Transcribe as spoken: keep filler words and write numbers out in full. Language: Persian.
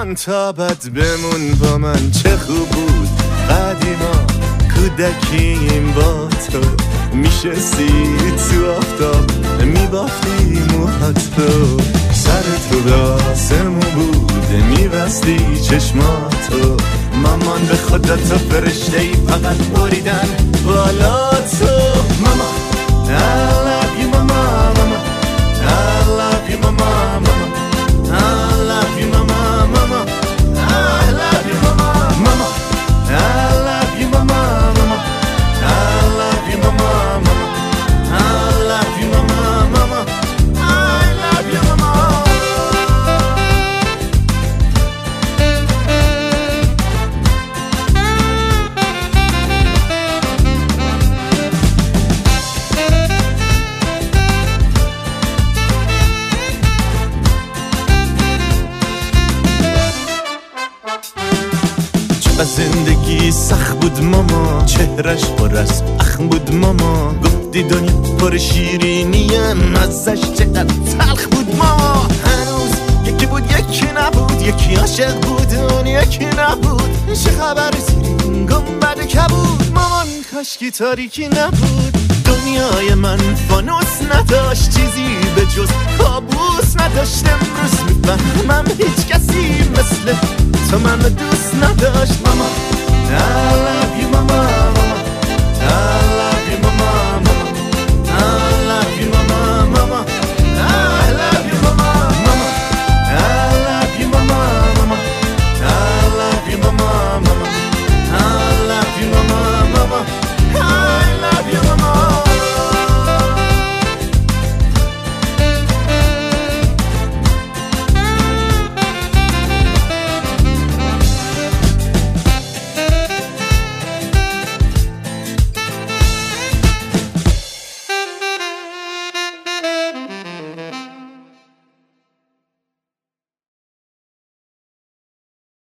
مامان تا بد بمون با من، چه خوب بود قدیما کودکیم با تو، میشستی تو آفتاب میبافتی موهاتو، سر تو به آسمون بود میبستی چشماتو، مامان به خدا تو فرشته ای فقط بریدن بالا تو. مامان I love you mama mama I love you mama mama I love you mama mama I love you mama mama I love you mama mama I love you mama mama I love you mama mama I love you mama. و زندگی سخت بود ماما، چهرش پر از اخم بود ماما، گفتی دنیا پر شیرینیم ازش چقدر تلخ بود ماما، هنوز یکی بود یکی نبود، یکی عاشق بود اون یکی نبود، چه خبر زیرین گنبد کبود، مامان کاشکی تاریکی نبود، دنیای من فانوس نداشت، چیزی به جز کابوس نداشت، امروز میفهمم هیچ کسی مثل تو منو دوست نداشت. ماما